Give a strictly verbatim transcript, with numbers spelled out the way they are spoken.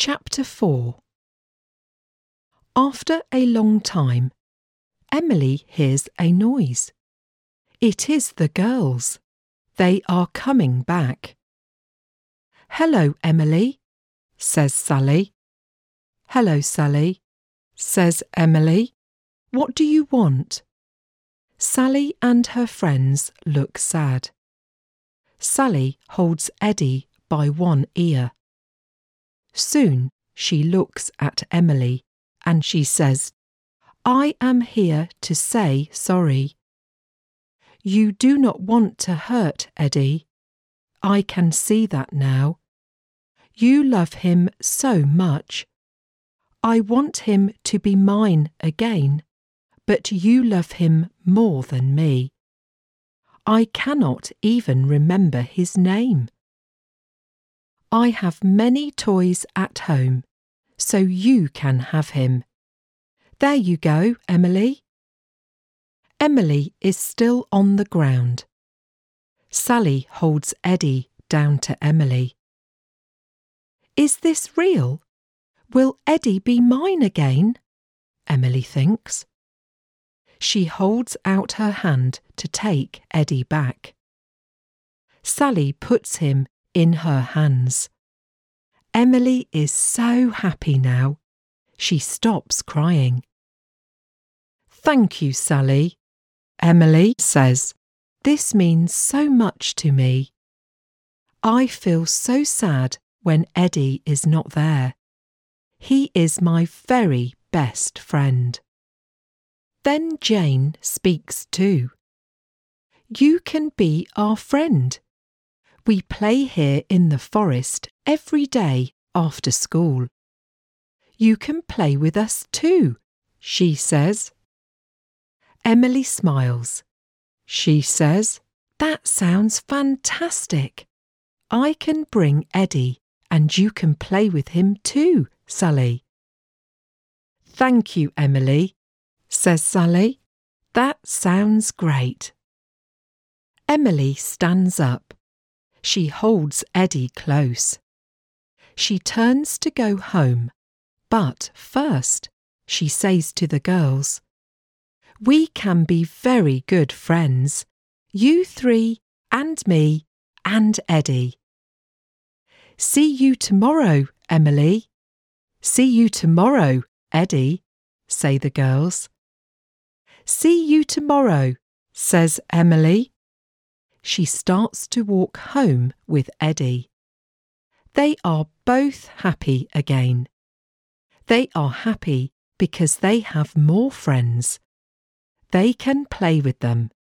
Chapter four. After a long time, Emily hears a noise. It is the girls. They are coming back. "Hello, Emily," says Sally. "Hello, Sally," says Emily. "What do you want?" Sally and her friends look sad. Sally holds Eddie by one ear. Soon she looks at Emily and she says, "I am here to say sorry. You do not want to hurt Eddie. I can see that now. You love him so much. I want him to be mine again, but you love him more than me. I cannot even remember his name. I have many toys at home, so you can have him. There you go, Emily." Emily is still on the ground. Sally holds Eddie down to Emily. "Is this real? Will Eddie be mine again?" Emily thinks. She holds out her hand to take Eddie back. Sally puts him in her hands. Emily is so happy now. She stops crying. "Thank you, Sally," Emily says. "This means so much to me. I feel so sad when Eddie is not there. He is my very best friend." Then Jane speaks too. "You can be our friend. We play here in the forest every day after school. You can play with us too," she says. Emily smiles. She says, "That sounds fantastic. I can bring Eddie and you can play with him too, Sally." "Thank you, Emily," says Sally. "That sounds great." Emily stands up. She holds Eddie close. She turns to go home, but first she says to the girls, "We can be very good friends, you three and me and Eddie." "See you tomorrow, Emily." "See you tomorrow, Eddie," say the girls. "See you tomorrow," says Emily. She starts to walk home with Eddie. They are both happy again. They are happy because they have more friends. They can play with them